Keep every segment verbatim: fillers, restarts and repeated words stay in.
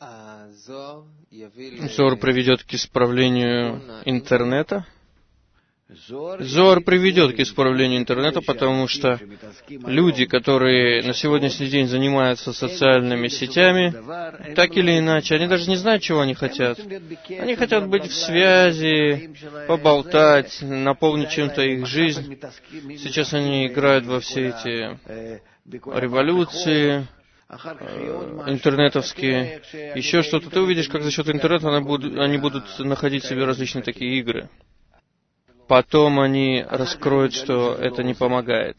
Зоар приведет к исправлению интернета. Зоар приведет к исправлению интернета, потому что люди, которые на сегодняшний день занимаются социальными сетями, так или иначе, они даже не знают, чего они хотят. Они хотят быть в связи, поболтать, наполнить чем-то их жизнь. Сейчас они играют во все эти революции интернетовские, еще что-то. Ты увидишь, как за счет интернета они будут находить себе различные такие игры. Потом они раскроют, что это не помогает.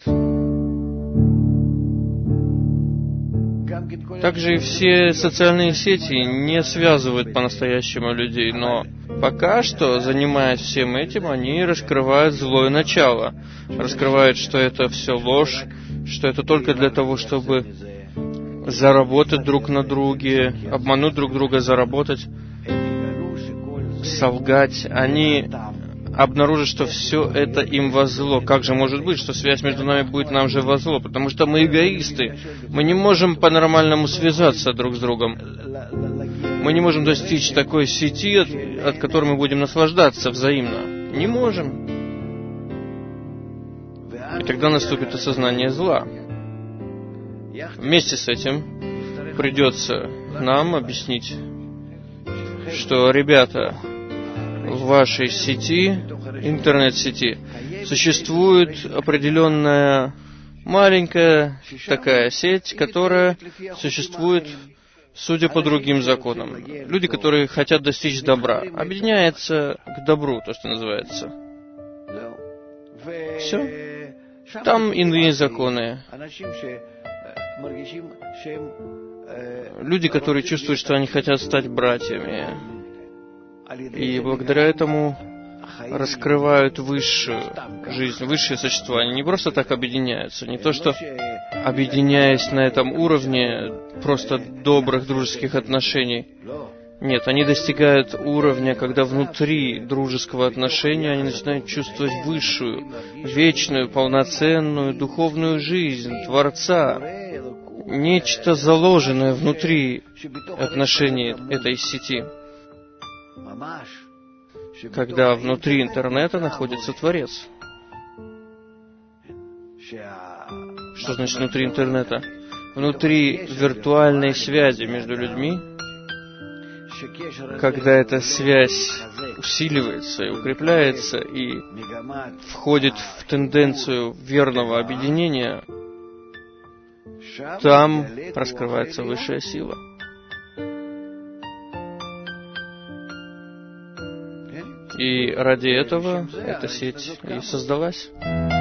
Также и все социальные сети не связывают по-настоящему людей, но пока что, занимаясь всем этим, они раскрывают злое начало. Раскрывают, что это все ложь, что это только для того, чтобы заработать друг на друге, обмануть друг друга, заработать, солгать. Они обнаружат, что все это им во зло. Как же может быть, что связь между нами будет нам же во зло? Потому что мы эгоисты. Мы не можем по-нормальному связаться друг с другом. Мы не можем достичь такой сети, от, от которой мы будем наслаждаться взаимно. Не можем. И тогда наступит осознание зла. Вместе с этим придется нам объяснить, что, ребята, в вашей сети, интернет-сети, существует определенная маленькая такая сеть, которая существует, судя по другим законам. Люди, которые хотят достичь добра, объединяются к добру, то, что называется. Все. Там иные законы. Люди, которые чувствуют, что они хотят стать братьями, и благодаря этому раскрывают высшую жизнь, высшее существо. Они не просто так объединяются, не то что, объединяясь на этом уровне просто добрых дружеских отношений. Нет, они достигают уровня, когда внутри дружеского отношения они начинают чувствовать высшую, вечную, полноценную духовную жизнь Творца. Нечто заложенное внутри отношений этой сети. Когда внутри интернета находится Творец. Что значит внутри интернета? Внутри виртуальной связи между людьми, когда эта связь усиливается и укрепляется и входит в тенденцию верного объединения, там раскрывается высшая сила. И ради этого эта сеть и создалась.